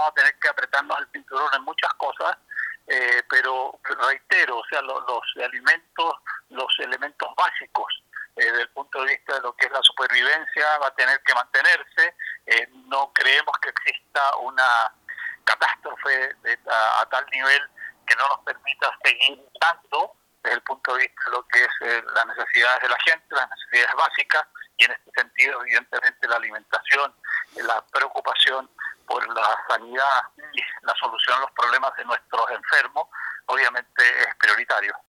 vamos a tener que apretarnos el cinturón en muchas cosas, pero reitero, o sea, los alimentos, los elementos básicos desde el punto de vista de lo que es la supervivencia va a tener que mantenerse. No creemos que exista una catástrofe a tal nivel que no nos permita seguir dando desde el punto de vista de lo que es las necesidades de la gente, las necesidades básicas, y en este sentido evidentemente la alimentación, la preocupación por la sanidad y la solución a los problemas de nuestros enfermos obviamente es prioritario.